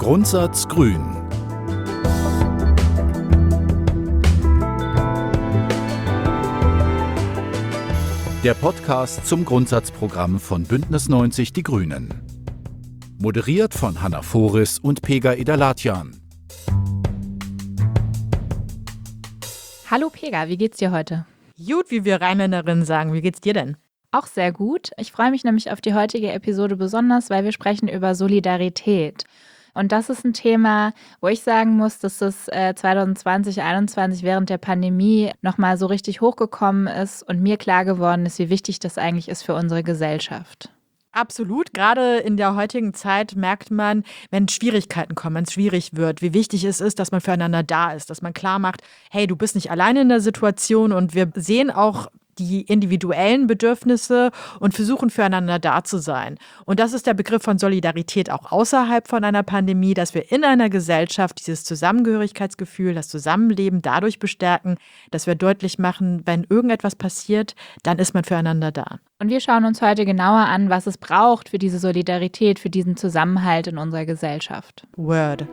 Grundsatz Grün. Der Podcast zum Grundsatzprogramm von Bündnis 90 Die Grünen. Moderiert von Hanna Foris und Pega Idalatjan. Hallo Pega, wie geht's dir heute? Gut, wie wir Rheinländerinnen sagen. Wie geht's dir denn? Auch sehr gut. Ich freue mich nämlich auf die heutige Episode besonders, weil wir sprechen über Solidarität. Und das ist ein Thema, wo ich sagen muss, dass es 2020, 2021 während der Pandemie nochmal so richtig hochgekommen ist und mir klar geworden ist, wie wichtig das eigentlich ist für unsere Gesellschaft. Absolut. Gerade in der heutigen Zeit merkt man, wenn Schwierigkeiten kommen, wenn es schwierig wird, wie wichtig es ist, dass man füreinander da ist, dass man klar macht, hey, du bist nicht alleine in der Situation und wir sehen auch die individuellen Bedürfnisse und versuchen füreinander da zu sein. Und das ist der Begriff von Solidarität auch außerhalb von einer Pandemie, dass wir in einer Gesellschaft dieses Zusammengehörigkeitsgefühl, das Zusammenleben dadurch bestärken, dass wir deutlich machen, wenn irgendetwas passiert, dann ist man füreinander da. Und wir schauen uns heute genauer an, was es braucht für diese Solidarität, für diesen Zusammenhalt in unserer Gesellschaft. Word.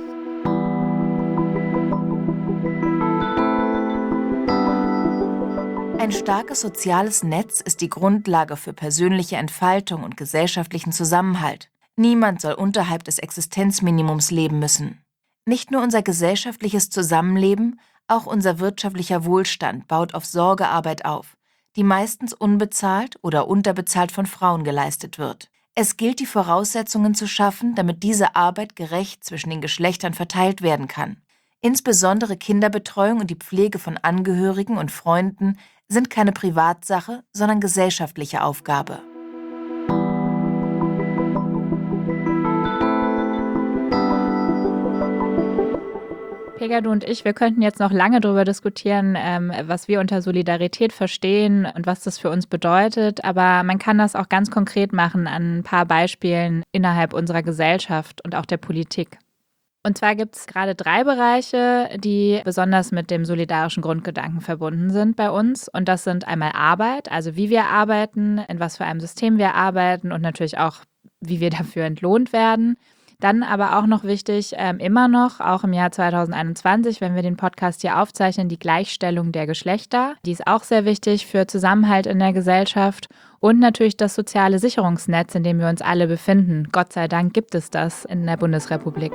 Ein starkes soziales Netz ist die Grundlage für persönliche Entfaltung und gesellschaftlichen Zusammenhalt. Niemand soll unterhalb des Existenzminimums leben müssen. Nicht nur unser gesellschaftliches Zusammenleben, auch unser wirtschaftlicher Wohlstand baut auf Sorgearbeit auf, die meistens unbezahlt oder unterbezahlt von Frauen geleistet wird. Es gilt, die Voraussetzungen zu schaffen, damit diese Arbeit gerecht zwischen den Geschlechtern verteilt werden kann. Insbesondere Kinderbetreuung und die Pflege von Angehörigen und Freunden sind keine Privatsache, sondern gesellschaftliche Aufgabe. Pega, du und ich, wir könnten jetzt noch lange darüber diskutieren, was wir unter Solidarität verstehen und was das für uns bedeutet. Aber man kann das auch ganz konkret machen an ein paar Beispielen innerhalb unserer Gesellschaft und auch der Politik. Und zwar gibt es gerade 3 Bereiche, die besonders mit dem solidarischen Grundgedanken verbunden sind bei uns. Und das sind einmal Arbeit, also wie wir arbeiten, in was für einem System wir arbeiten und natürlich auch, wie wir dafür entlohnt werden. Dann aber auch noch wichtig, immer noch, auch im Jahr 2021, wenn wir den Podcast hier aufzeichnen, die Gleichstellung der Geschlechter. Die ist auch sehr wichtig für Zusammenhalt in der Gesellschaft. Und natürlich das soziale Sicherungsnetz, in dem wir uns alle befinden. Gott sei Dank gibt es das in der Bundesrepublik.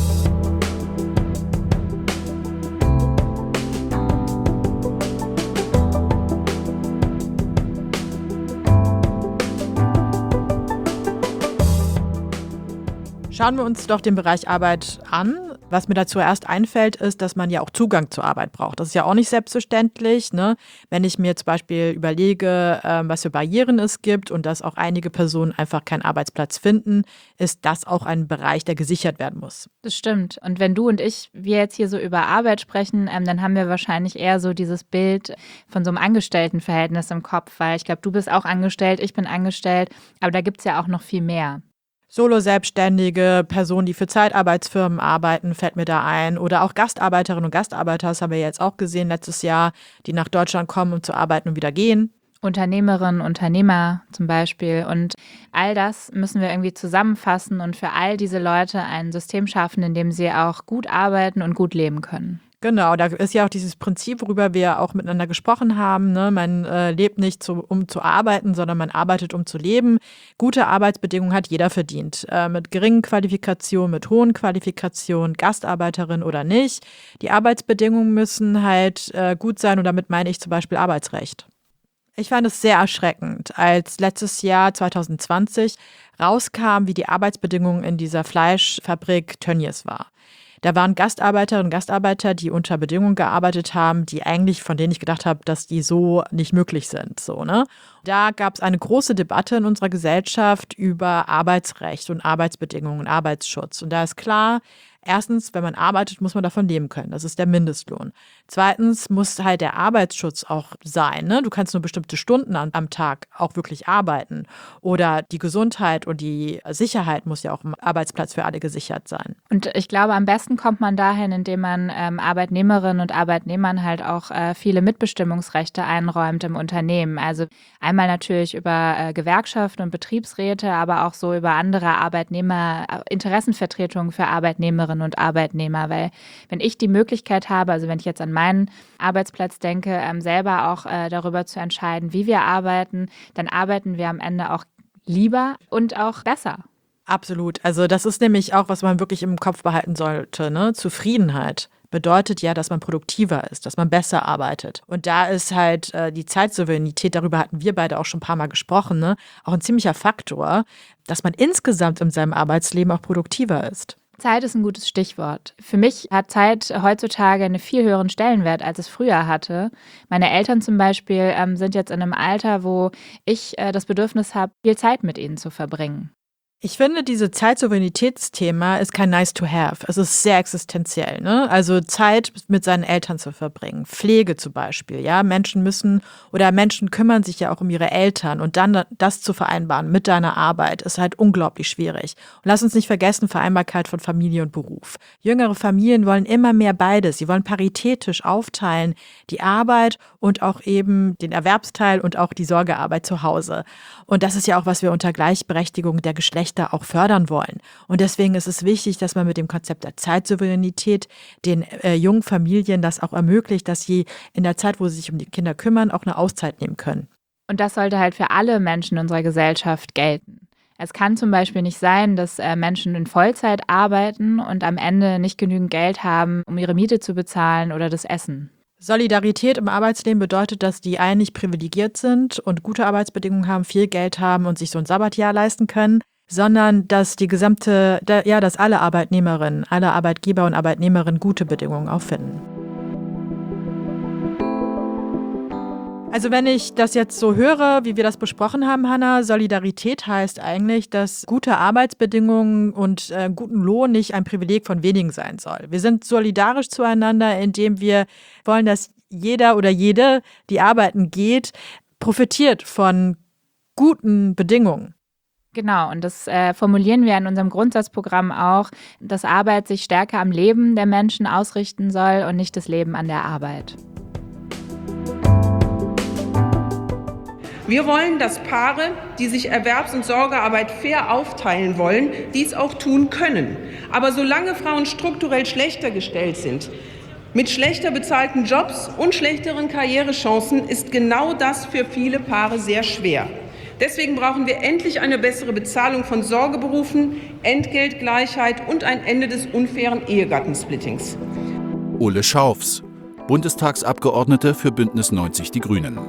Schauen wir uns doch den Bereich Arbeit an. Was mir da zuerst einfällt, ist, dass man ja auch Zugang zur Arbeit braucht. Das ist ja auch nicht selbstverständlich, ne? Wenn ich mir zum Beispiel überlege, was für Barrieren es gibt und dass auch einige Personen einfach keinen Arbeitsplatz finden, ist das auch ein Bereich, der gesichert werden muss. Das stimmt. Und wenn du und wir jetzt hier so über Arbeit sprechen, dann haben wir wahrscheinlich eher so dieses Bild von so einem Angestelltenverhältnis im Kopf, weil ich glaube, du bist auch angestellt, ich bin angestellt, aber da gibt es ja auch noch viel mehr. Solo-Selbstständige, Personen, die für Zeitarbeitsfirmen arbeiten, fällt mir da ein. Oder auch Gastarbeiterinnen und Gastarbeiter, das haben wir jetzt auch gesehen letztes Jahr, die nach Deutschland kommen, um zu arbeiten und wieder gehen. Unternehmerinnen, Unternehmer zum Beispiel. Und all das müssen wir irgendwie zusammenfassen und für all diese Leute ein System schaffen, in dem sie auch gut arbeiten und gut leben können. Genau, da ist ja auch dieses Prinzip, worüber wir auch miteinander gesprochen haben, ne? Man lebt nicht um zu arbeiten, sondern man arbeitet, um zu leben. Gute Arbeitsbedingungen hat jeder verdient. Mit geringen Qualifikationen, mit hohen Qualifikationen, Gastarbeiterin oder nicht. Die Arbeitsbedingungen müssen halt gut sein und damit meine ich zum Beispiel Arbeitsrecht. Ich fand es sehr erschreckend, als letztes Jahr 2020 rauskam, wie die Arbeitsbedingungen in dieser Fleischfabrik Tönnies war. Da waren Gastarbeiterinnen und Gastarbeiter, die unter Bedingungen gearbeitet haben, die eigentlich, von denen ich gedacht habe, dass die so nicht möglich sind. So, ne? Da gab es eine große Debatte in unserer Gesellschaft über Arbeitsrecht und Arbeitsbedingungen und Arbeitsschutz. Und da ist klar, Erstens, wenn man arbeitet, muss man davon leben können. Das ist der Mindestlohn. Zweitens muss halt der Arbeitsschutz auch sein. Ne? Du kannst nur bestimmte Stunden am Tag auch wirklich arbeiten. Oder die Gesundheit und die Sicherheit muss ja auch im Arbeitsplatz für alle gesichert sein. Und ich glaube, am besten kommt man dahin, indem man Arbeitnehmerinnen und Arbeitnehmern halt auch viele Mitbestimmungsrechte einräumt im Unternehmen. Also einmal natürlich über Gewerkschaften und Betriebsräte, aber auch so über andere Interessenvertretungen für Arbeitnehmerinnen und Arbeitnehmer. Weil wenn ich die Möglichkeit habe, also wenn ich jetzt an meinen Arbeitsplatz denke, selber auch darüber zu entscheiden, wie wir arbeiten, dann arbeiten wir am Ende auch lieber und auch besser. Absolut. Also das ist nämlich auch, was man wirklich im Kopf behalten sollte, ne? Zufriedenheit bedeutet ja, dass man produktiver ist, dass man besser arbeitet. Und da ist halt die Zeitsouveränität, darüber hatten wir beide auch schon ein paar Mal gesprochen, ne? Auch ein ziemlicher Faktor, dass man insgesamt in seinem Arbeitsleben auch produktiver ist. Zeit ist ein gutes Stichwort. Für mich hat Zeit heutzutage einen viel höheren Stellenwert, als es früher hatte. Meine Eltern zum Beispiel sind jetzt in einem Alter, wo ich das Bedürfnis habe, viel Zeit mit ihnen zu verbringen. Ich finde, dieses Zeitsouveränitätsthema ist kein nice to have. Es ist sehr existenziell, ne? Also Zeit mit seinen Eltern zu verbringen. Pflege zum Beispiel, ja. Menschen kümmern sich ja auch um ihre Eltern und dann das zu vereinbaren mit deiner Arbeit ist halt unglaublich schwierig. Und lass uns nicht vergessen, Vereinbarkeit von Familie und Beruf. Jüngere Familien wollen immer mehr beides. Sie wollen paritätisch aufteilen, die Arbeit und auch eben den Erwerbsteil und auch die Sorgearbeit zu Hause. Und das ist ja auch, was wir unter Gleichberechtigung der Geschlechter auch fördern wollen. Und deswegen ist es wichtig, dass man mit dem Konzept der Zeitsouveränität den jungen Familien das auch ermöglicht, dass sie in der Zeit, wo sie sich um die Kinder kümmern, auch eine Auszeit nehmen können. Und das sollte halt für alle Menschen in unserer Gesellschaft gelten. Es kann zum Beispiel nicht sein, dass Menschen in Vollzeit arbeiten und am Ende nicht genügend Geld haben, um ihre Miete zu bezahlen oder das Essen. Solidarität im Arbeitsleben bedeutet, dass die einen nicht privilegiert sind und gute Arbeitsbedingungen haben, viel Geld haben und sich so ein Sabbatjahr leisten können, sondern dass dass alle Arbeitnehmerinnen, alle Arbeitgeber und Arbeitnehmerinnen gute Bedingungen auch finden. Also wenn ich das jetzt so höre, wie wir das besprochen haben, Hanna, Solidarität heißt eigentlich, dass gute Arbeitsbedingungen und guten Lohn nicht ein Privileg von wenigen sein soll. Wir sind solidarisch zueinander, indem wir wollen, dass jeder oder jede, die arbeiten geht, profitiert von guten Bedingungen. Genau, und das formulieren wir in unserem Grundsatzprogramm auch, dass Arbeit sich stärker am Leben der Menschen ausrichten soll und nicht das Leben an der Arbeit. Wir wollen, dass Paare, die sich Erwerbs- und Sorgearbeit fair aufteilen wollen, dies auch tun können. Aber solange Frauen strukturell schlechter gestellt sind, mit schlechter bezahlten Jobs und schlechteren Karrierechancen, ist genau das für viele Paare sehr schwer. Deswegen brauchen wir endlich eine bessere Bezahlung von Sorgeberufen, Entgeltgleichheit und ein Ende des unfairen Ehegattensplittings. Ulle Schaufs, Bundestagsabgeordnete für Bündnis 90 Die Grünen.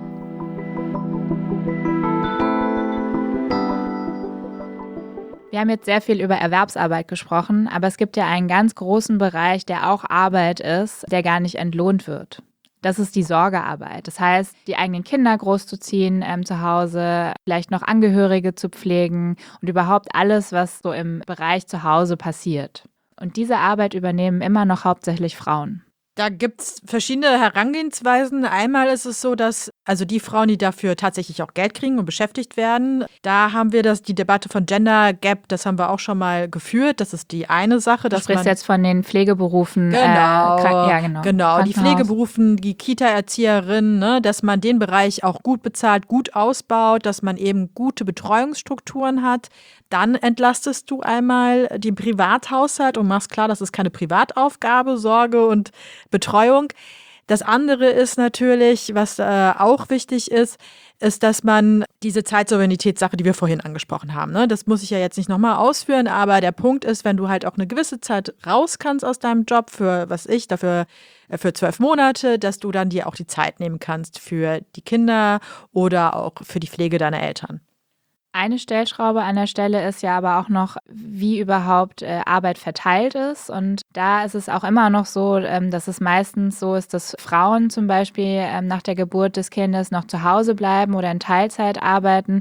Wir haben jetzt sehr viel über Erwerbsarbeit gesprochen, aber es gibt ja einen ganz großen Bereich, der auch Arbeit ist, der gar nicht entlohnt wird. Das ist die Sorgearbeit. Das heißt, die eigenen Kinder großzuziehen zu Hause, vielleicht noch Angehörige zu pflegen und überhaupt alles, was so im Bereich zu Hause passiert. Und diese Arbeit übernehmen immer noch hauptsächlich Frauen. Da gibt es verschiedene Herangehensweisen. Einmal ist es so, dass also die Frauen, die dafür tatsächlich auch Geld kriegen und beschäftigt werden, da haben wir die Debatte von Gender Gap, das haben wir auch schon mal geführt. Das ist die eine Sache. Du sprichst jetzt von den Pflegeberufen. Genau, die Pflegeberufen, die Kita-Erzieherinnen, ne, dass man den Bereich auch gut bezahlt, gut ausbaut, dass man eben gute Betreuungsstrukturen hat. Dann entlastest du einmal den Privathaushalt und machst klar, das ist keine Privataufgabe, Sorge und Betreuung. Das andere ist natürlich, was auch wichtig ist, dass man diese Zeitsouveränitätssache, die wir vorhin angesprochen haben, ne, das muss ich ja jetzt nicht nochmal ausführen, aber der Punkt ist, wenn du halt auch eine gewisse Zeit raus kannst aus deinem Job für 12 Monate, dass du dann dir auch die Zeit nehmen kannst für die Kinder oder auch für die Pflege deiner Eltern. Eine Stellschraube an der Stelle ist ja aber auch noch, wie überhaupt Arbeit verteilt ist. Und da ist es auch immer noch so, dass es meistens so ist, dass Frauen zum Beispiel nach der Geburt des Kindes noch zu Hause bleiben oder in Teilzeit arbeiten.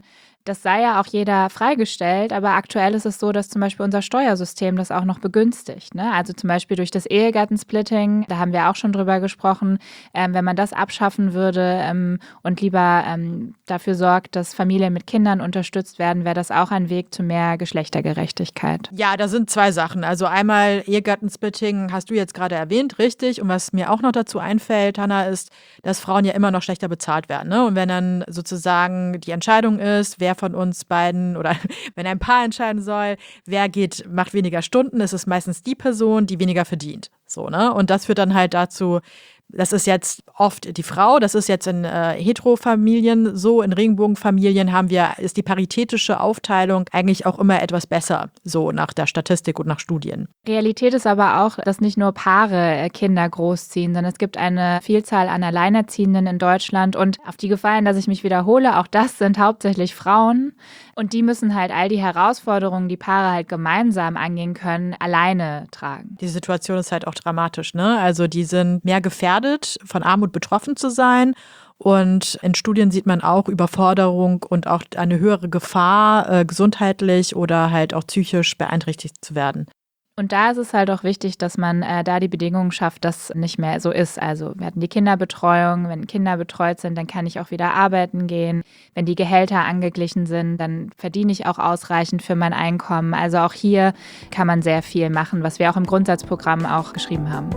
das sei ja auch jeder freigestellt, aber aktuell ist es so, dass zum Beispiel unser Steuersystem das auch noch begünstigt, ne? Also zum Beispiel durch das Ehegattensplitting, da haben wir auch schon drüber gesprochen, wenn man das abschaffen würde und lieber dafür sorgt, dass Familien mit Kindern unterstützt werden, wäre das auch ein Weg zu mehr Geschlechtergerechtigkeit. Ja, da sind zwei Sachen. Also einmal Ehegattensplitting hast du jetzt gerade erwähnt, richtig. Und was mir auch noch dazu einfällt, Hanna, ist, dass Frauen ja immer noch schlechter bezahlt werden, ne? Und wenn dann sozusagen die Entscheidung ist, wer von uns beiden oder wenn ein Paar entscheiden soll, wer macht weniger Stunden, ist es meistens die Person, die weniger verdient. So, ne? Und das führt dann halt dazu, das ist jetzt oft die Frau, das ist jetzt in Heterofamilien so, in Regenbogenfamilien ist die paritätische Aufteilung eigentlich auch immer etwas besser, so nach der Statistik und nach Studien. Realität ist aber auch, dass nicht nur Paare Kinder großziehen, sondern es gibt eine Vielzahl an Alleinerziehenden in Deutschland und auf die Gefahr hin, dass ich mich wiederhole, auch das sind hauptsächlich Frauen und die müssen halt all die Herausforderungen, die Paare halt gemeinsam angehen können, alleine tragen. Die Situation ist halt auch dramatisch, ne? Also die sind mehr gefährdet, von Armut betroffen zu sein. Und in Studien sieht man auch Überforderung und auch eine höhere Gefahr, gesundheitlich oder halt auch psychisch beeinträchtigt zu werden. Und da ist es halt auch wichtig, dass man da die Bedingungen schafft, dass nicht mehr so ist. Also wir hatten die Kinderbetreuung, wenn Kinder betreut sind, dann kann ich auch wieder arbeiten gehen. Wenn die Gehälter angeglichen sind, dann verdiene ich auch ausreichend für mein Einkommen. Also auch hier kann man sehr viel machen, was wir auch im Grundsatzprogramm auch geschrieben haben.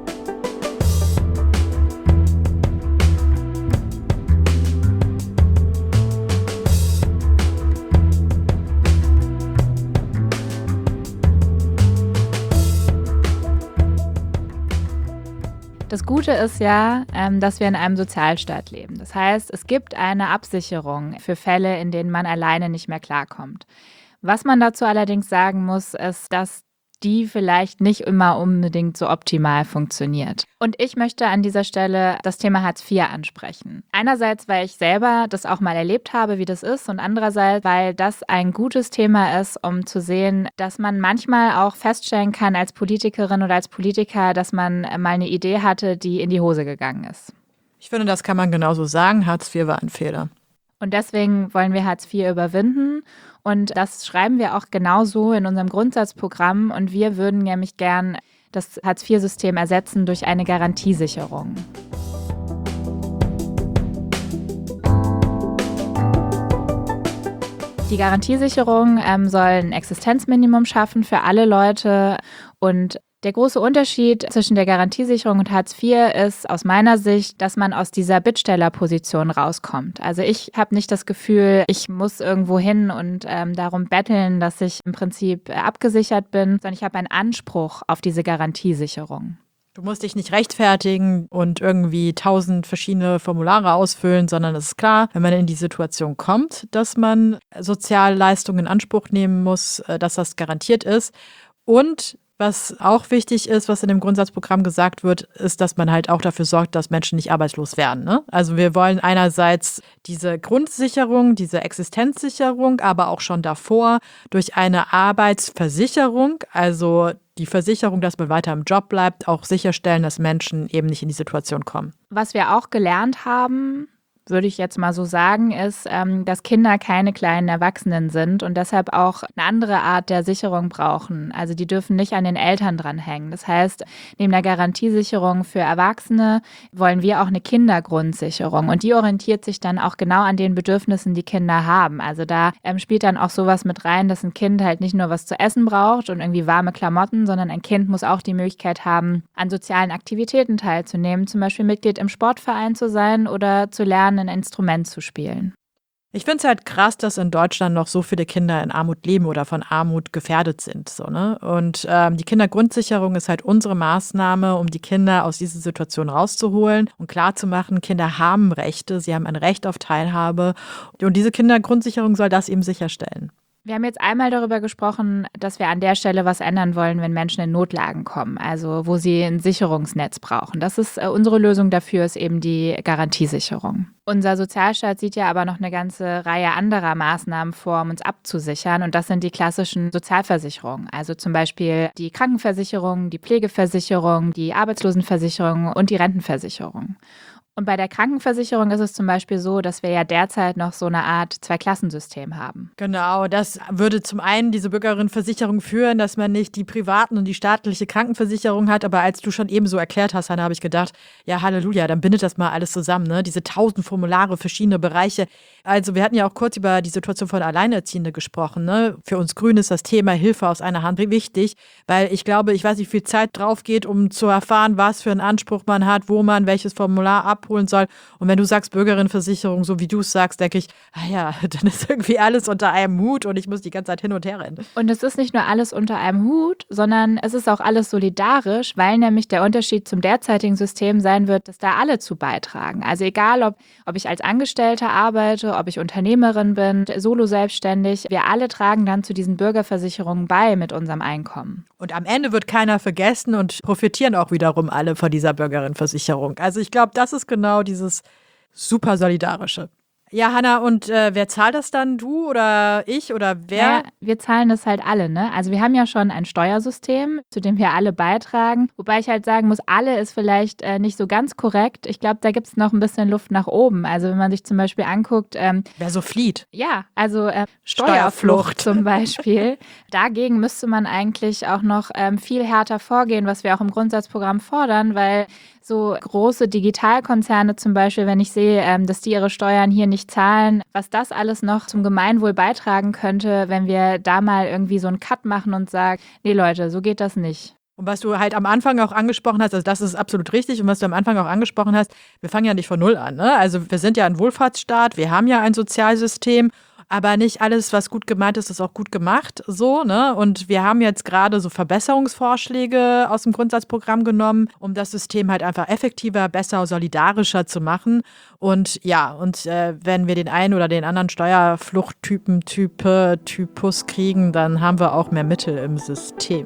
Das Gute ist ja, dass wir in einem Sozialstaat leben. Das heißt, es gibt eine Absicherung für Fälle, in denen man alleine nicht mehr klarkommt. Was man dazu allerdings sagen muss, ist, dass die vielleicht nicht immer unbedingt so optimal funktioniert. Und ich möchte an dieser Stelle das Thema Hartz IV ansprechen. Einerseits, weil ich selber das auch mal erlebt habe, wie das ist, und andererseits, weil das ein gutes Thema ist, um zu sehen, dass man manchmal auch feststellen kann als Politikerin oder als Politiker, dass man mal eine Idee hatte, die in die Hose gegangen ist. Ich finde, das kann man genauso sagen. Hartz IV war ein Fehler. Und deswegen wollen wir Hartz IV überwinden. Und das schreiben wir auch genauso in unserem Grundsatzprogramm. Und wir würden nämlich gern das Hartz-IV-System ersetzen durch eine Garantiesicherung. Die Garantiesicherung soll ein Existenzminimum schaffen für alle Leute. Und der große Unterschied zwischen der Garantiesicherung und Hartz IV ist aus meiner Sicht, dass man aus dieser Bittstellerposition rauskommt. Also ich habe nicht das Gefühl, ich muss irgendwo hin und darum betteln, dass ich im Prinzip abgesichert bin, sondern ich habe einen Anspruch auf diese Garantiesicherung. Du musst dich nicht rechtfertigen und irgendwie 1000 verschiedene Formulare ausfüllen, sondern es ist klar, wenn man in die Situation kommt, dass man Sozialleistungen in Anspruch nehmen muss, dass das garantiert ist. Und was auch wichtig ist, was in dem Grundsatzprogramm gesagt wird, ist, dass man halt auch dafür sorgt, dass Menschen nicht arbeitslos werden, ne? Also wir wollen einerseits diese Grundsicherung, diese Existenzsicherung, aber auch schon davor durch eine Arbeitsversicherung, also die Versicherung, dass man weiter im Job bleibt, auch sicherstellen, dass Menschen eben nicht in die Situation kommen. Was wir auch gelernt haben, würde ich jetzt mal so sagen, ist, dass Kinder keine kleinen Erwachsenen sind und deshalb auch eine andere Art der Sicherung brauchen. Also die dürfen nicht an den Eltern dranhängen. Das heißt, neben der Garantiesicherung für Erwachsene wollen wir auch eine Kindergrundsicherung und die orientiert sich dann auch genau an den Bedürfnissen, die Kinder haben. Also da spielt dann auch sowas mit rein, dass ein Kind halt nicht nur was zu essen braucht und irgendwie warme Klamotten, sondern ein Kind muss auch die Möglichkeit haben, an sozialen Aktivitäten teilzunehmen, zum Beispiel Mitglied im Sportverein zu sein oder zu lernen, ein Instrument zu spielen. Ich finde es halt krass, dass in Deutschland noch so viele Kinder in Armut leben oder von Armut gefährdet sind. So, ne? Und die Kindergrundsicherung ist halt unsere Maßnahme, um die Kinder aus dieser Situation rauszuholen und klarzumachen, Kinder haben Rechte, sie haben ein Recht auf Teilhabe. Und diese Kindergrundsicherung soll das eben sicherstellen. Wir haben jetzt einmal darüber gesprochen, dass wir an der Stelle was ändern wollen, wenn Menschen in Notlagen kommen, also wo sie ein Sicherungsnetz brauchen. Das ist unsere Lösung dafür, ist eben die Garantiesicherung. Unser Sozialstaat sieht ja aber noch eine ganze Reihe anderer Maßnahmen vor, um uns abzusichern. Und das sind die klassischen Sozialversicherungen, also zum Beispiel die Krankenversicherung, die Pflegeversicherung, die Arbeitslosenversicherung und die Rentenversicherung. Und bei der Krankenversicherung ist es zum Beispiel so, dass wir ja derzeit noch so eine Art Zweiklassensystem haben. Genau, das würde zum einen diese Bürgerinnenversicherung führen, dass man nicht die privaten und die staatliche Krankenversicherung hat. Aber als du schon eben so erklärt hast, Hanna, habe ich gedacht, ja, Halleluja, dann bindet das mal alles zusammen, ne? Diese 1000 Formulare, verschiedene Bereiche. Also wir hatten ja auch kurz über die Situation von Alleinerziehenden gesprochen, ne? Für uns Grüne ist das Thema Hilfe aus einer Hand wichtig, weil ich glaube, ich weiß nicht, wie viel Zeit drauf geht, um zu erfahren, was für einen Anspruch man hat, wo man welches Formular abholen soll. Und wenn du sagst Bürgerinnenversicherung, so wie du es sagst, denke ich, ja, dann ist irgendwie alles unter einem Hut und ich muss die ganze Zeit hin und her rennen. Und es ist nicht nur alles unter einem Hut, sondern es ist auch alles solidarisch, weil nämlich der Unterschied zum derzeitigen System sein wird, dass da alle zu beitragen. Also egal, ob ich als Angestellte arbeite, ob ich Unternehmerin bin, solo-selbstständig, wir alle tragen dann zu diesen Bürgerversicherungen bei mit unserem Einkommen. Und am Ende wird keiner vergessen und profitieren auch wiederum alle von dieser Bürgerinnenversicherung. Also ich glaube, das ist genau dieses super Solidarische. Ja, Hanna, und wer zahlt das dann? Du oder ich oder wer? Ja, wir zahlen das halt alle, ne? Also wir haben ja schon ein Steuersystem, zu dem wir alle beitragen. Wobei ich halt sagen muss, alle ist vielleicht nicht so ganz korrekt. Ich glaube, da gibt es noch ein bisschen Luft nach oben. Also wenn man sich zum Beispiel anguckt. Wer so flieht. Ja, also Steuerflucht zum Beispiel. Dagegen müsste man eigentlich auch noch viel härter vorgehen, was wir auch im Grundsatzprogramm fordern, weil so große Digitalkonzerne zum Beispiel, wenn ich sehe, dass die ihre Steuern hier nicht zahlen, was das alles noch zum Gemeinwohl beitragen könnte, wenn wir da mal irgendwie so einen Cut machen und sagen, nee Leute, so geht das nicht. Und was du halt am Anfang auch angesprochen hast, also das ist absolut richtig, und was du am Anfang auch angesprochen hast, wir fangen ja nicht von Null an, ne? Also wir sind ja ein Wohlfahrtsstaat, wir haben ja ein Sozialsystem, aber nicht alles, was gut gemeint ist, ist auch gut gemacht, so, ne? Und wir haben jetzt gerade so Verbesserungsvorschläge aus dem Grundsatzprogramm genommen, um das System halt einfach effektiver, besser, solidarischer zu machen. Und ja, wenn wir den einen oder den anderen Typus kriegen, dann haben wir auch mehr Mittel im System.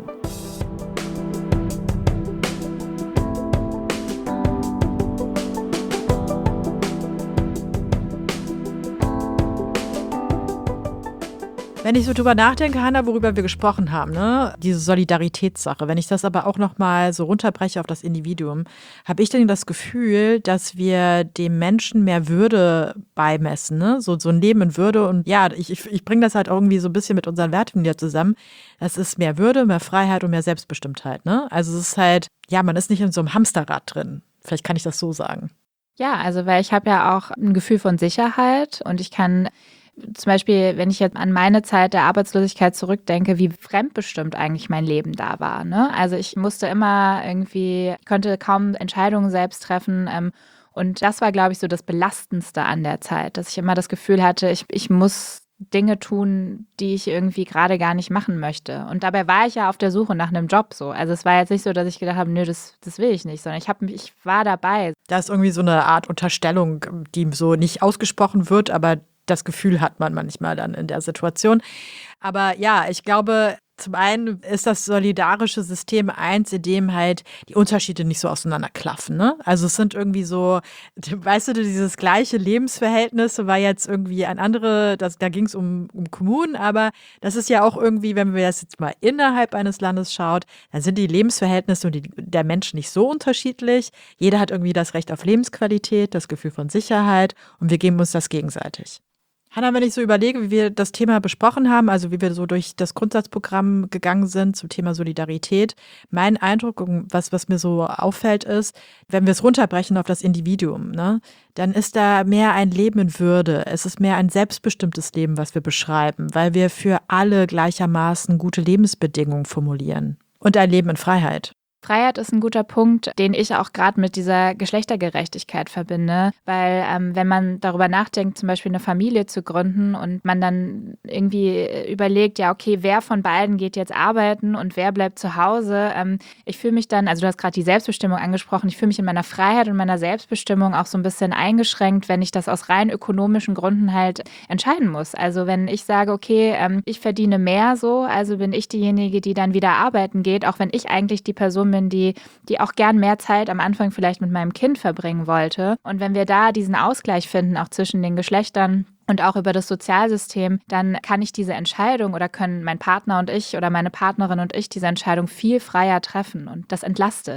Wenn ich so drüber nachdenke, Hanna, worüber wir gesprochen haben, ne, diese Solidaritätssache, wenn ich das aber auch nochmal so runterbreche auf das Individuum, habe ich dann das Gefühl, dass wir dem Menschen mehr Würde beimessen, ne? So ein Leben in Würde. Und ja, ich bringe das halt irgendwie so ein bisschen mit unseren Werten wieder zusammen. Das ist mehr Würde, mehr Freiheit und mehr Selbstbestimmtheit, ne? Also es ist halt, ja, man ist nicht in so einem Hamsterrad drin. Vielleicht kann ich das so sagen. Ja, also weil ich habe ja auch ein Gefühl von Sicherheit und ich kann zum Beispiel, wenn ich jetzt an meine Zeit der Arbeitslosigkeit zurückdenke, wie fremdbestimmt eigentlich mein Leben da war, ne? Also ich musste immer ich konnte kaum Entscheidungen selbst treffen. Und das war, glaube ich, so das Belastendste an der Zeit, dass ich immer das Gefühl hatte, ich muss Dinge tun, die ich irgendwie gerade gar nicht machen möchte. Und dabei war ich ja auf der Suche nach einem Job so. Also es war jetzt nicht so, dass ich gedacht habe, nö, das will ich nicht, sondern ich war dabei. Da ist irgendwie so eine Art Unterstellung, die so nicht ausgesprochen wird, aber das Gefühl hat man manchmal dann in der Situation. Aber ja, ich glaube, zum einen ist das solidarische System eins, in dem halt die Unterschiede nicht so auseinanderklaffen, ne? Also es sind irgendwie so, weißt du, dieses gleiche Lebensverhältnis war jetzt irgendwie ein andere, da ging es um Kommunen, aber das ist ja auch irgendwie, wenn wir das jetzt mal innerhalb eines Landes schaut, dann sind die Lebensverhältnisse der Menschen nicht so unterschiedlich. Jeder hat irgendwie das Recht auf Lebensqualität, das Gefühl von Sicherheit und wir geben uns das gegenseitig. Hanna, wenn ich so überlege, wie wir das Thema besprochen haben, also wie wir so durch das Grundsatzprogramm gegangen sind zum Thema Solidarität, mein Eindruck und was mir so auffällt ist, wenn wir es runterbrechen auf das Individuum, ne, dann ist da mehr ein Leben in Würde. Es ist mehr ein selbstbestimmtes Leben, was wir beschreiben, weil wir für alle gleichermaßen gute Lebensbedingungen formulieren. Und ein Leben in Freiheit. Freiheit ist ein guter Punkt, den ich auch gerade mit dieser Geschlechtergerechtigkeit verbinde, weil wenn man darüber nachdenkt, zum Beispiel eine Familie zu gründen und man dann irgendwie überlegt, ja okay, wer von beiden geht jetzt arbeiten und wer bleibt zu Hause, ich fühle mich dann, also du hast gerade die Selbstbestimmung angesprochen, ich fühle mich in meiner Freiheit und meiner Selbstbestimmung auch so ein bisschen eingeschränkt, wenn ich das aus rein ökonomischen Gründen halt entscheiden muss. Also wenn ich sage, okay, ich verdiene mehr so, also bin ich diejenige, die dann wieder arbeiten geht, auch wenn ich eigentlich die Person bin, die auch gern mehr Zeit am Anfang vielleicht mit meinem Kind verbringen wollte. Und wenn wir da diesen Ausgleich finden, auch zwischen den Geschlechtern und auch über das Sozialsystem, dann kann ich diese Entscheidung oder können mein Partner und ich oder meine Partnerin und ich diese Entscheidung viel freier treffen und das entlastet.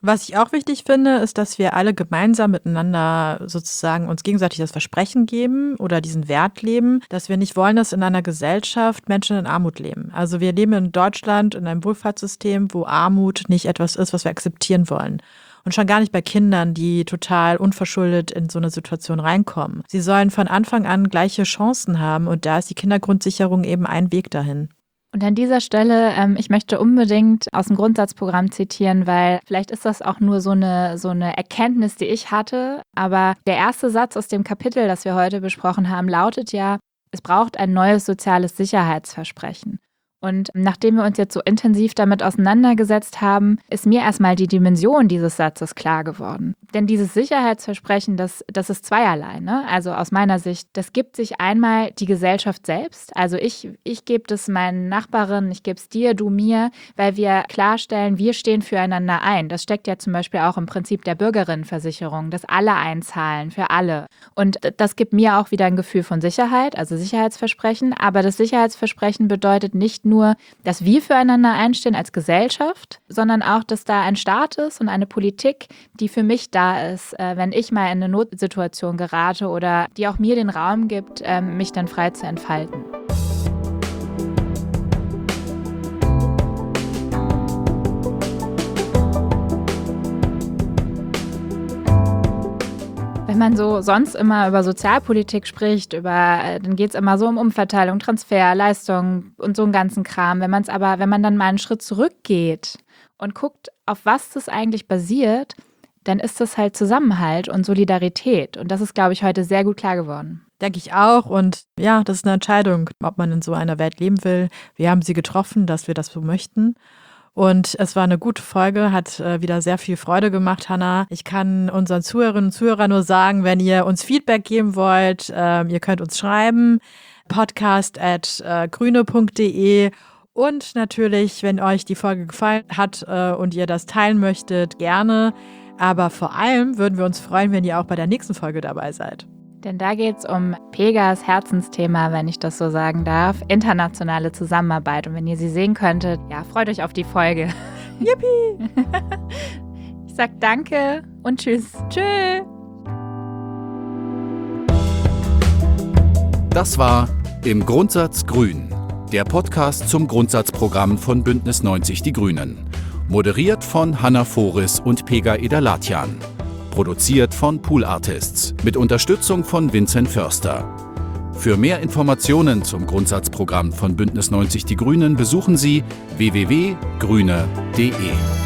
Was ich auch wichtig finde, ist, dass wir alle gemeinsam miteinander sozusagen uns gegenseitig das Versprechen geben oder diesen Wert leben, dass wir nicht wollen, dass in einer Gesellschaft Menschen in Armut leben. Also wir leben in Deutschland in einem Wohlfahrtssystem, wo Armut nicht etwas ist, was wir akzeptieren wollen. Und schon gar nicht bei Kindern, die total unverschuldet in so eine Situation reinkommen. Sie sollen von Anfang an gleiche Chancen haben und da ist die Kindergrundsicherung eben ein Weg dahin. Und an dieser Stelle, ich möchte unbedingt aus dem Grundsatzprogramm zitieren, weil vielleicht ist das auch nur so eine Erkenntnis, die ich hatte. Aber der erste Satz aus dem Kapitel, das wir heute besprochen haben, lautet ja, es braucht ein neues soziales Sicherheitsversprechen. Und nachdem wir uns jetzt so intensiv damit auseinandergesetzt haben, ist mir erstmal die Dimension dieses Satzes klar geworden. Denn dieses Sicherheitsversprechen, das ist zweierlei, ne? Also aus meiner Sicht, das gibt sich einmal die Gesellschaft selbst. Also ich gebe das meinen Nachbarinnen, ich gebe es dir, du mir, weil wir klarstellen, wir stehen füreinander ein. Das steckt ja zum Beispiel auch im Prinzip der Bürgerinnenversicherung, dass alle einzahlen für alle. Und das gibt mir auch wieder ein Gefühl von Sicherheit, also Sicherheitsversprechen. Aber das Sicherheitsversprechen bedeutet nicht nur, dass wir füreinander einstehen als Gesellschaft, sondern auch, dass da ein Staat ist und eine Politik, die für mich da ist, wenn ich mal in eine Notsituation gerate oder die auch mir den Raum gibt, mich dann frei zu entfalten. Wenn man so sonst immer über Sozialpolitik spricht, dann geht es immer so um Umverteilung, Transfer, Leistung und so einen ganzen Kram. Wenn man dann mal einen Schritt zurückgeht und guckt, auf was das eigentlich basiert, dann ist das halt Zusammenhalt und Solidarität. Und das ist, glaube ich, heute sehr gut klar geworden. Denke ich auch. Und ja, das ist eine Entscheidung, ob man in so einer Welt leben will. Wir haben sie getroffen, dass wir das so möchten. Und es war eine gute Folge, hat wieder sehr viel Freude gemacht, Hannah. Ich kann unseren Zuhörerinnen und Zuhörern nur sagen, wenn ihr uns Feedback geben wollt, ihr könnt uns schreiben, podcast@grüne.de. Und natürlich, wenn euch die Folge gefallen hat und ihr das teilen möchtet, gerne. Aber vor allem würden wir uns freuen, wenn ihr auch bei der nächsten Folge dabei seid. Denn da geht es um Pegas Herzensthema, wenn ich das so sagen darf, internationale Zusammenarbeit. Und wenn ihr sie sehen könntet, ja, freut euch auf die Folge. Yippie! Ich sag danke und tschüss. Tschüss! Das war Im Grundsatz Grün, der Podcast zum Grundsatzprogramm von Bündnis 90 Die Grünen. Moderiert von Hannah Foris und Pega Edalatyan. Produziert von Pool Artists mit Unterstützung von Vincent Förster. Für mehr Informationen zum Grundsatzprogramm von Bündnis 90 Die Grünen besuchen Sie www.grüne.de.